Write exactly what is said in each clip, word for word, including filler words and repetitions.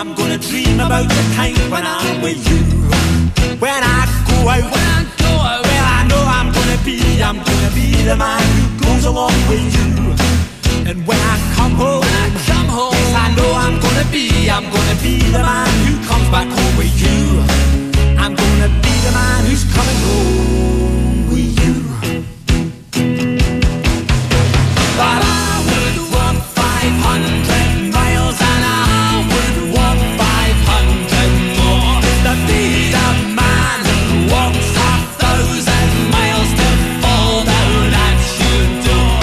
I'm gonna dream about the time when I'm with you. When I go out, when I go out, well I know I'm gonna be, I'm gonna be the man who goes along with you. And when I come home, when I come home, yes I know I'm gonna be, I'm gonna be the man who comes back home with you. I'm gonna be the man who's coming home with you. But I would walk five hundred miles and I would walk five hundred more to be the man who walks a thousand miles to fall down at your door.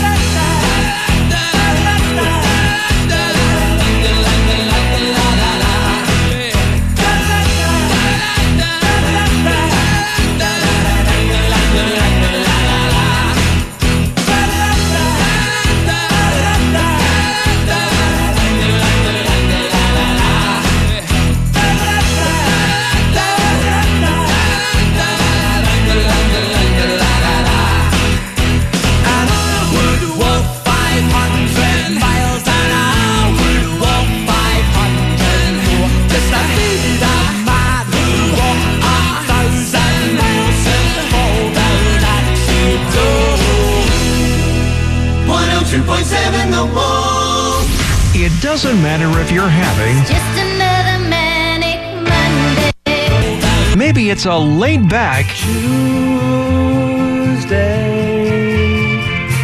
two point seven The Wolf. It doesn't matter if you're having just another manic Monday. Maybe it's a laid back Tuesday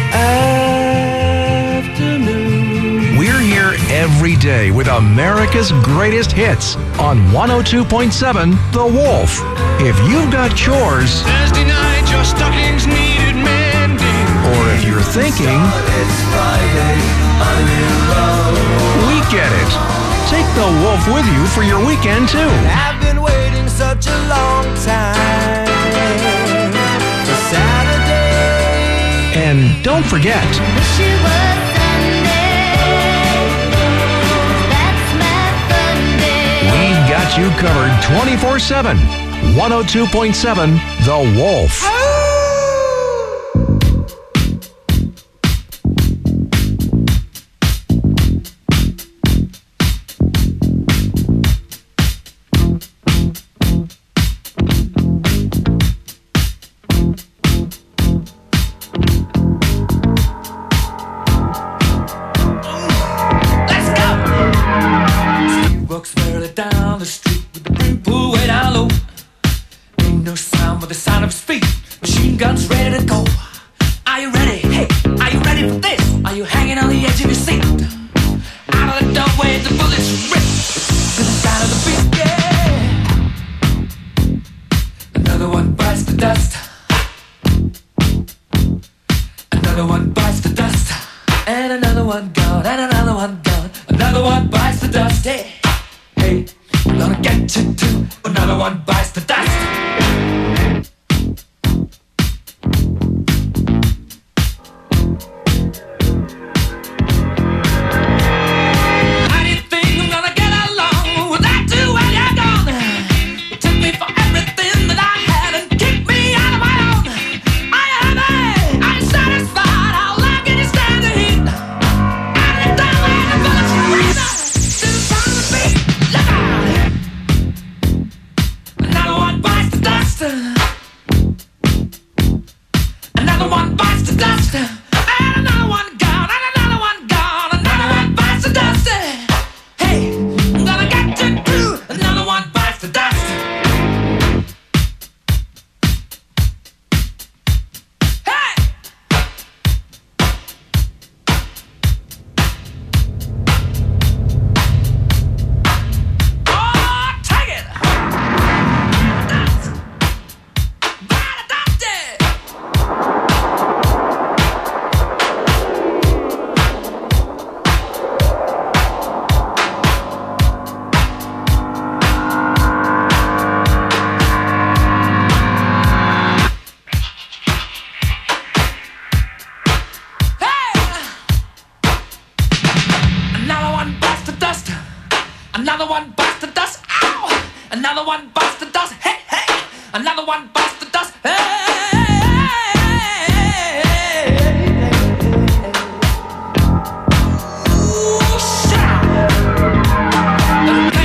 afternoon. We're here every day with America's greatest hits on one oh two point seven The Wolf. If you've got chores, Thursday night, your stockings needed mending. or if you're thinking, It's Friday, I'm in love. we get it. Take The Wolf with you for your weekend too. I've been waiting such a long time for Saturday. And don't forget, Wish it was Sunday. That's my fun day. we've got you covered twenty-four seven. one oh two point seven The Wolf. Let's go! He walks further down the street with the brim pulled way down low. Ain't no sound but the sound of his feet. Machine guns ready to go. Are you ready? Hey, are you ready for this? Are you hanging on the edge of your seat? Out of the doorway, the bullets rip to the sound of the beat. Yeah. Another one bites the dust. Another one bites the dust. And another one gone, and another one gone. Another one bites the dust. Hey, hey, I'm gonna get you too. Another one bites the dust. How do you think I'm gonna get along without you when you're gone? You took me for everything that I had and kicked me out of my own. Are you happy? Are you satisfied? How long can you stand the heat? Out of the doorway, the bullets rip to the sound of the beat. Look out! Another one bites the dust. Another one bites the dust. And another one gone. And another one gone. Another one bites the dust. Hey, I'm gonna get you too. Another one bites the dust. Hey! Oh, take it! Dust. Bite the dust. Hey! Another one bites the dust. Another one bites the dust. Ow! Another one bites the dust. Hey, hey! Another one bites the dust. Hey! Ooh, shout!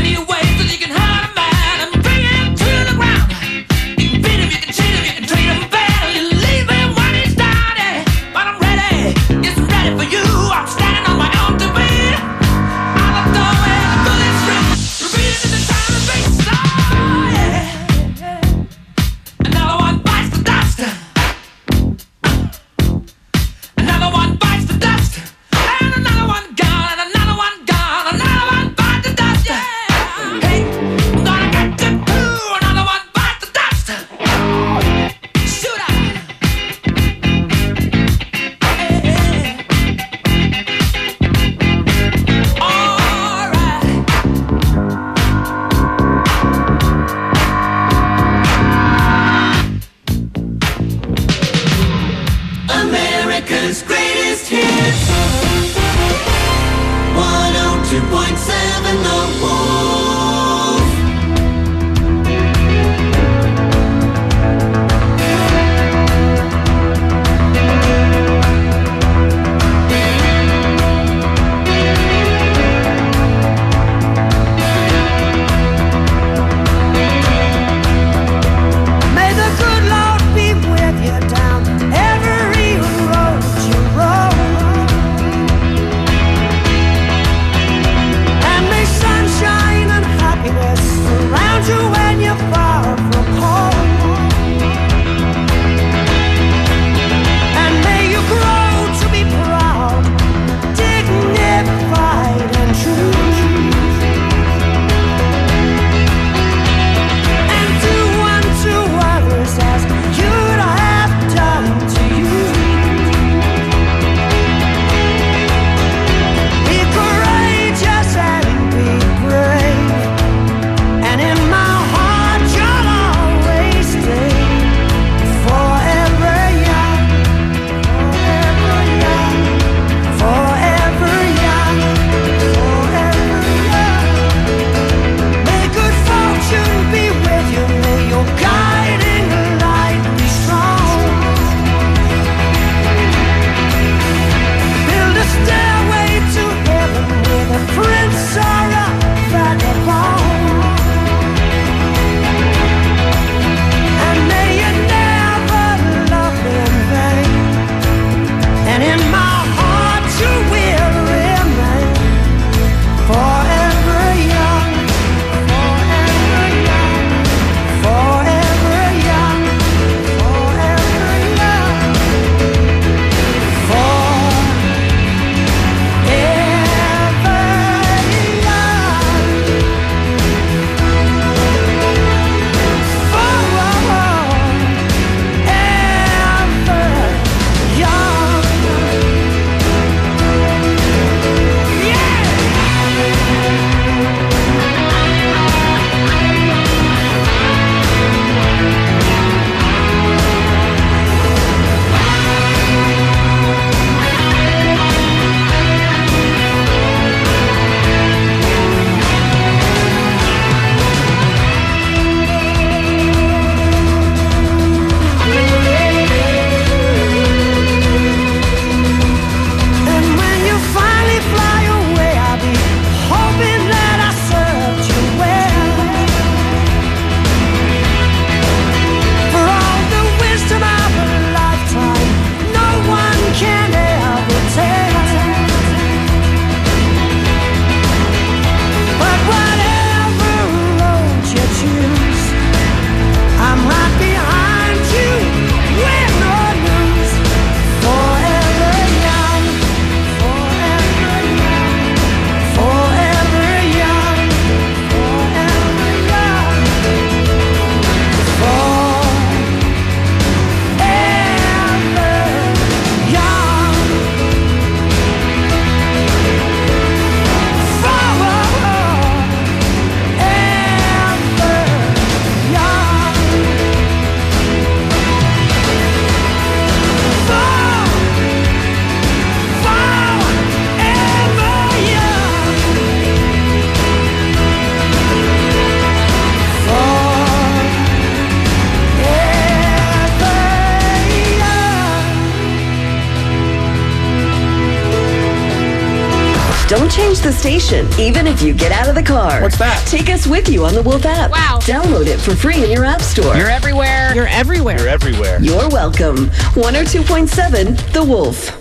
the station, even if you get out of the car. What's that? Take us with you on the Wolf app. Wow. Download it for free in your app store. You're everywhere. You're everywhere. You're everywhere. You're welcome. one oh two point seven The Wolf.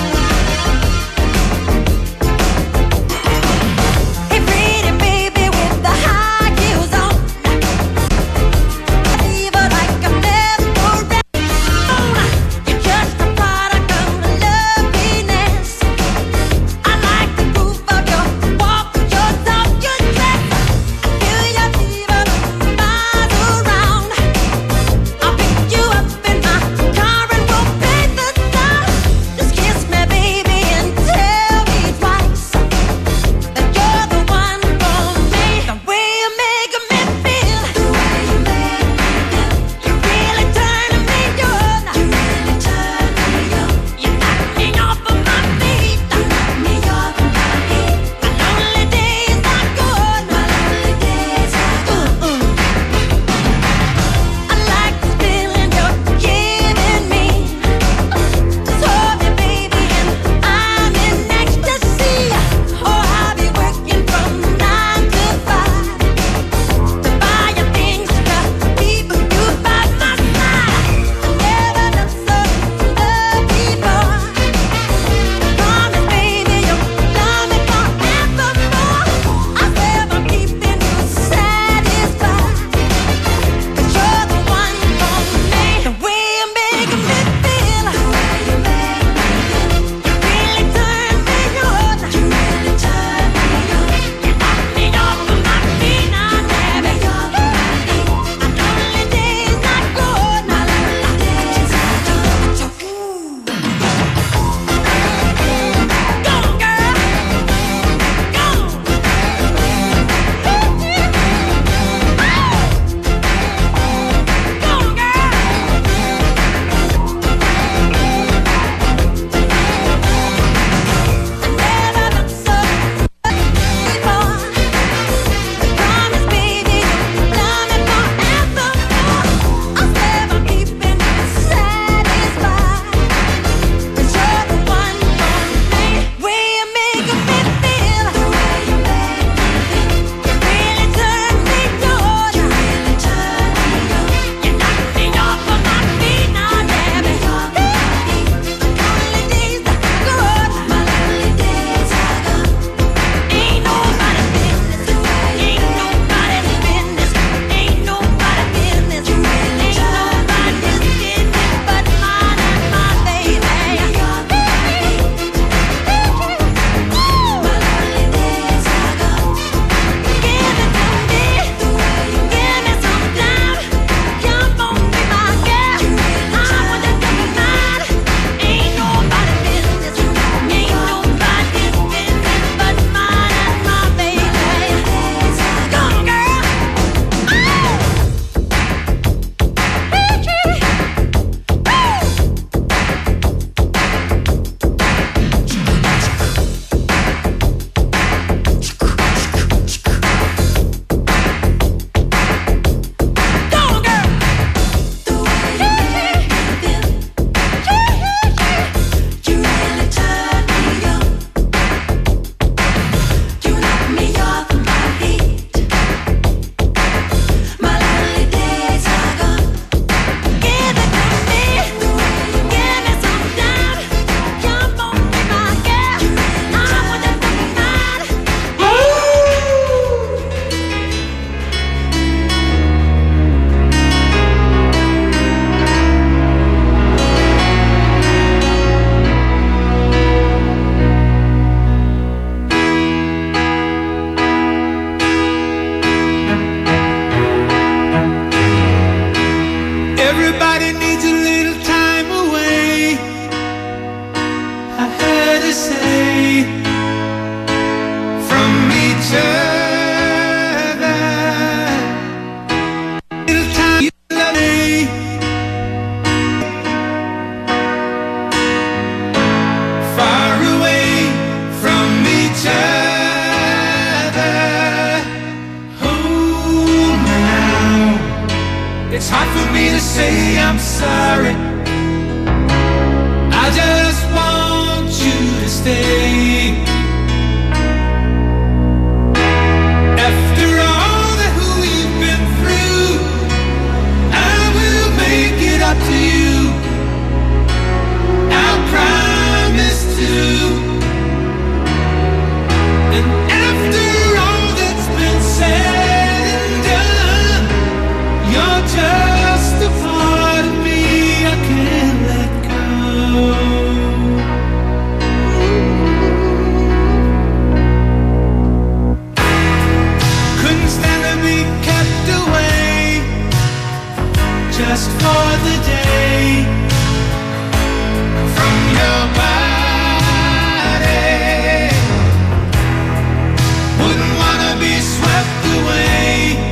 Hey, pretty baby with say I'm sorry. I just want you to stay. After all that we've been through, I will make it up to you. I promise to. And after all that's been said and done, you're just a part of me I can't let go. Couldn't stand to be kept away just for the day from your body. Wouldn't wanna be swept away,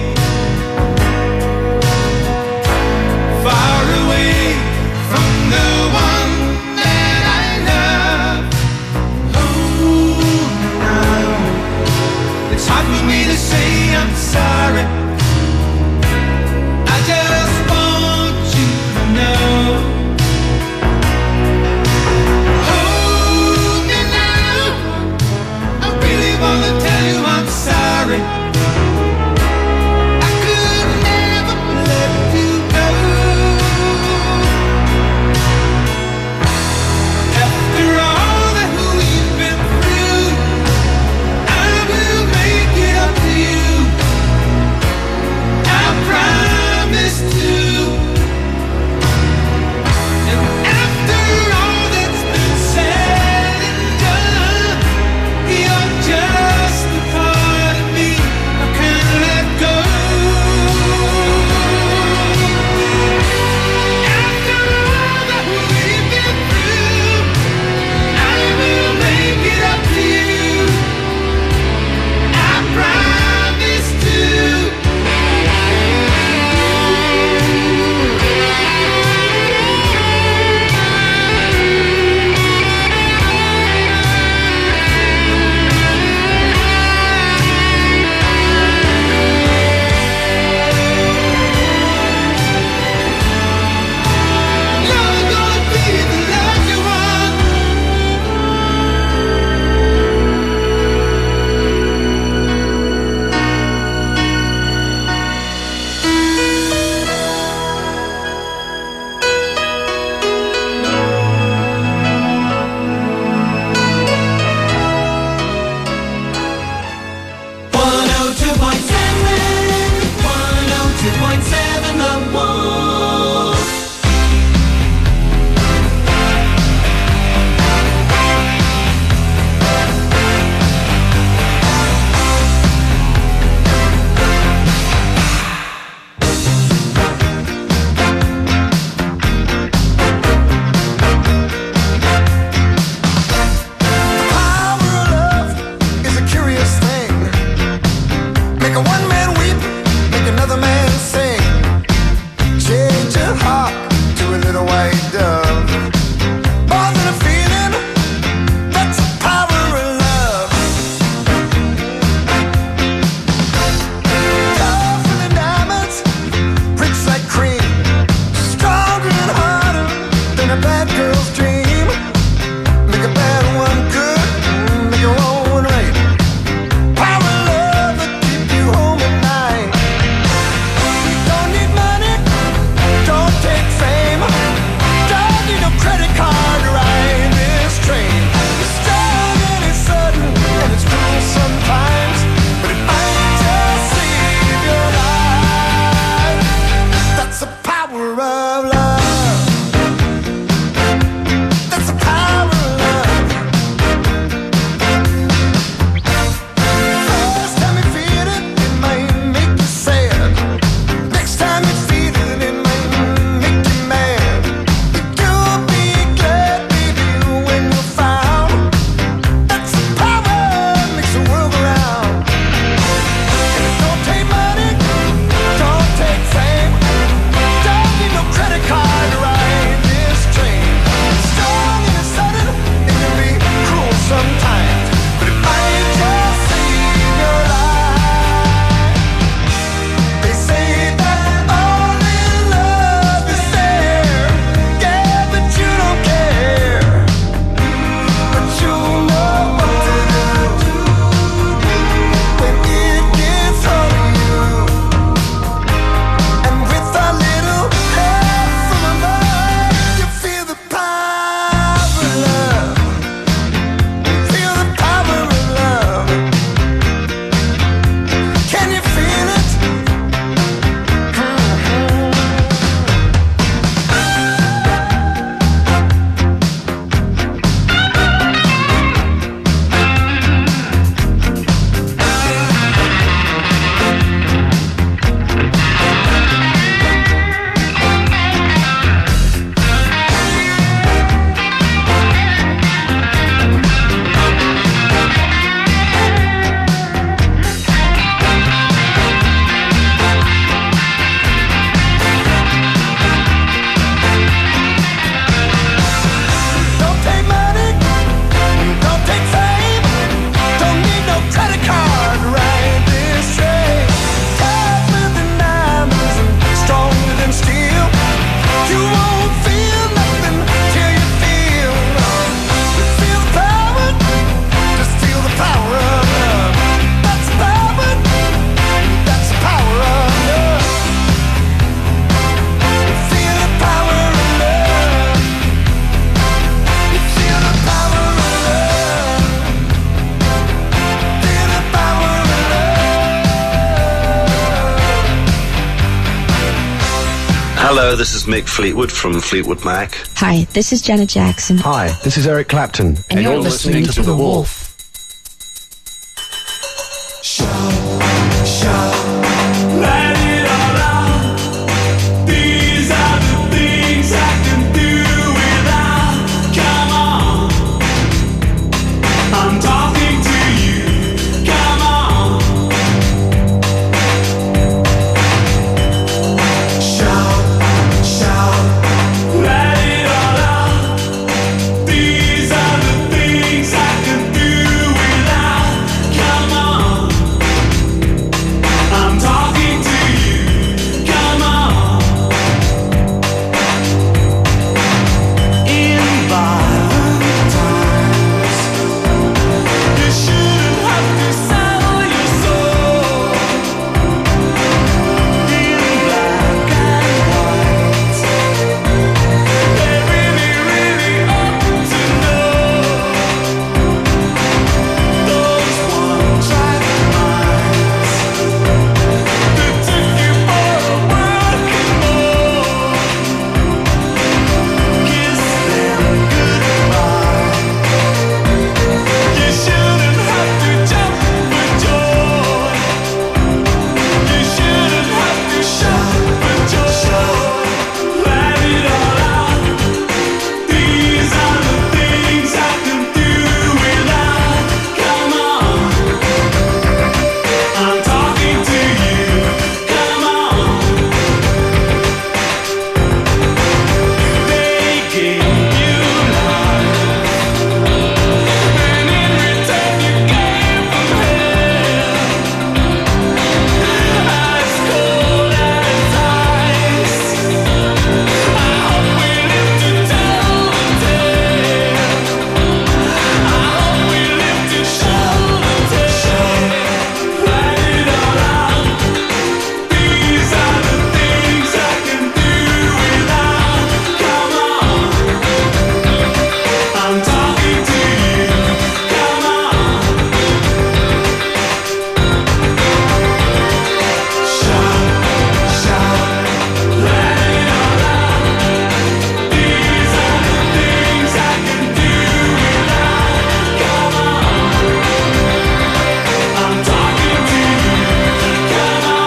far away from the one that I love. Oh, now it's hard for me to say I'm sorry. I just want you to know. Hold me now, I really wanna tell you I'm sorry. I could never let you go. After all that we've been through, I will make it up to you. I promise to. And after all that's been said and done, you're just a part of me I can't let go. After all that we've been through, I will make it up to you. I promise to. You're gonna be the lucky one. one oh two point seven, one oh two point seven, The Wolf. Power of love is a curious thing. Make a one man weep, make another man sing. Change your heart to a little white dove. More than a feeling, that's the power of love. Tougher than diamonds, rich like cream. Stronger and harder than a bad girl's dream. Make a bad one good, make a wrong one right. Power of love that keep you home at night. Don't need money, don't take fame. Don't Hello, this is Mick Fleetwood from Fleetwood Mac. Hi, this is Janet Jackson. Hi, this is Eric Clapton. And, and you're, you're listening, listening to, to The Wolf. Shout, shout, let it all out. These are the things I can do without. Come on, I'm talking to you. Come on, shout, shout, let it all out. These are the things I can do without. Come on, I'm talking to you. Come on. In violent times, you shouldn't have to sell your soul. In black and white, they really, really ought to know those one-track minds that took you for a working mole. Kiss them goodbye. You shouldn't have to jump for joy. You shouldn't have to shout for joy. Let it all out. These are the things I can do without. Come on, I'm talking to you. Come on. They gave you life, and in return you gave them hell. As cold as ice. I hope we live to tell the tale. I hope we live to show the tale. Let it all out. These are the things I can do without. Come on, I'm talking to you. Come on, shout, shout, let it all out. These are the things I can do without. Come on, I'm talking to you. Come on.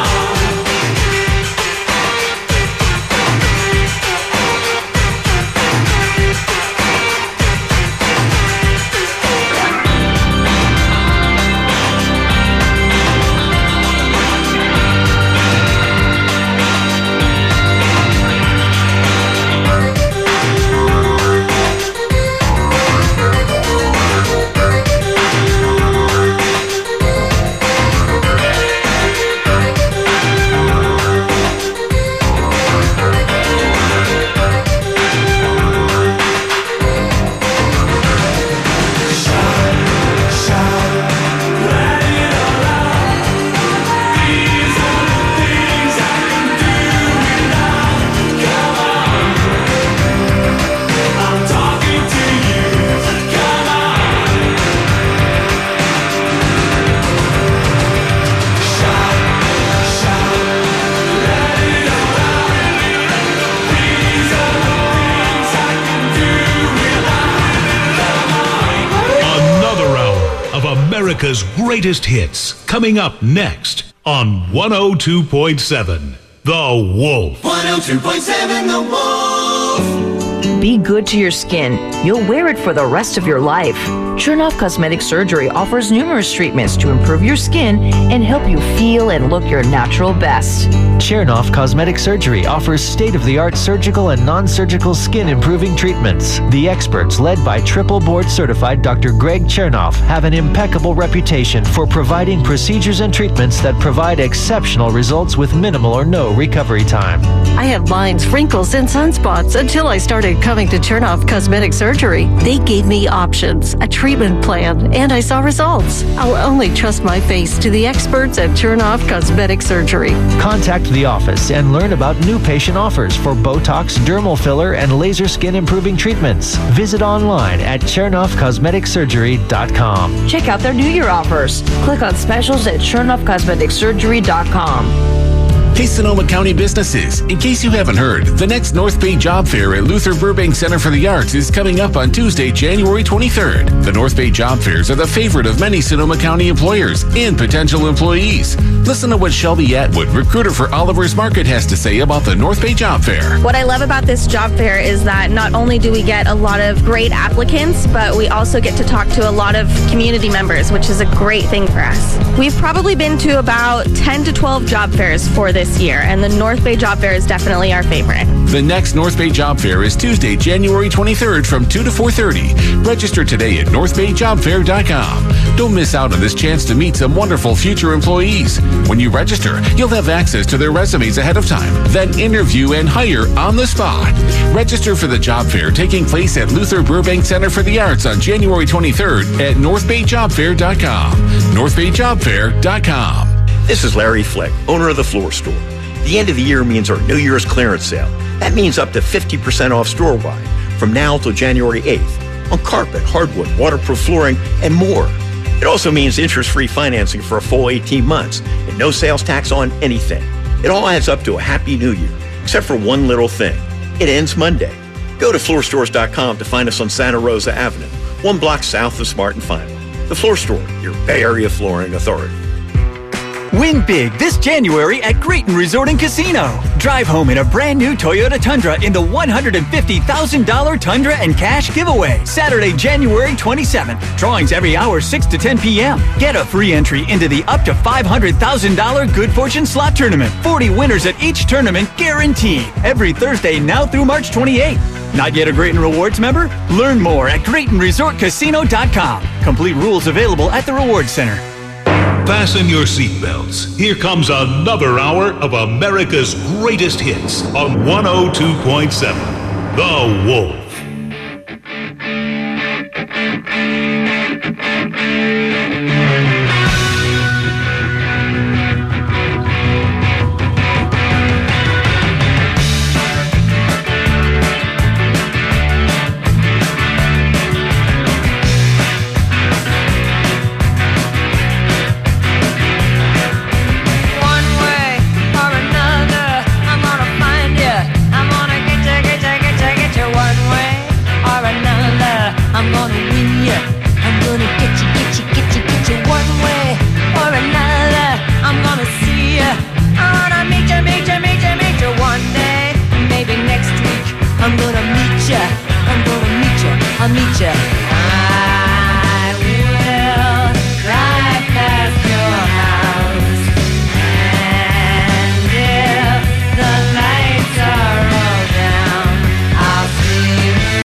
Another hour of America's greatest hits coming up next on one oh two point seven The Wolf. one oh two point seven The Wolf. Be good to your skin. You'll wear it for the rest of your life. Chernoff Cosmetic Surgery offers numerous treatments to improve your skin and help you feel and look your natural best. Chernoff Cosmetic Surgery offers state-of-the-art surgical and non-surgical skin improving treatments. The experts, led by triple board certified Doctor Greg Chernoff, have an impeccable reputation for providing procedures and treatments that provide exceptional results with minimal or no recovery time. I had lines, wrinkles, and sunspots until I started coming to Chernoff Cosmetic Surgery. They gave me options, a treatment plan, and I saw results. I'll only trust my face to the experts at Chernoff Cosmetic Surgery. Contact the office and learn about new patient offers for Botox, dermal filler, and laser skin improving treatments. Visit online at chernoff cosmetic surgery dot com. Check out their New Year offers. Click on specials at chernoff cosmetic surgery dot com. Hey, Sonoma County businesses, in case you haven't heard, the next North Bay Job Fair at Luther Burbank Center for the Arts is coming up on Tuesday, January twenty-third. The North Bay Job Fairs are the favorite of many Sonoma County employers and potential employees. Listen to what Shelby Atwood, recruiter for Oliver's Market, has to say about the North Bay Job Fair. What I love about this job fair is that not only do we get a lot of great applicants, but we also get to talk to a lot of community members, which is a great thing for us. We've probably been to about ten to twelve job fairs for this year, and the North Bay Job Fair is definitely our favorite. The next North Bay Job Fair is Tuesday, January twenty-third from two to four thirty. Register today at north bay job fair dot com. Don't miss out on this chance to meet some wonderful future employees. When you register, you'll have access to their resumes ahead of time, then interview and hire on the spot. Register for the job fair taking place at Luther Burbank Center for the Arts on January twenty-third at north bay job fair dot com. north bay job fair dot com. This is Larry Flick, owner of The Floor Store. The end of the year means our New Year's clearance sale. That means up to fifty percent off store-wide from now till January eighth on carpet, hardwood, waterproof flooring, and more. It also means interest-free financing for a full eighteen months and no sales tax on anything. It all adds up to a happy new year, except for one little thing. It ends Monday. Go to floor stores dot com to find us on Santa Rosa Avenue, one block south of Smart and Final. The Floor Store, your Bay Area flooring authority. Win big this January at Grayton Resort and Casino. Drive home in a brand new Toyota Tundra in the one hundred fifty thousand dollars Tundra and Cash giveaway. Saturday, January twenty-seventh. Drawings every hour, six to ten p.m. Get a free entry into the up to five hundred thousand dollars Good Fortune Slot Tournament. forty winners at each tournament guaranteed. Every Thursday now through March twenty-eighth. Not yet a Grayton Rewards member? Learn more at Grayton Resort Casino dot com. Complete rules available at the Rewards Center. Fasten your seatbelts. Here comes another hour of America's greatest hits on one oh two point seven. The Wolf. I'll meet ya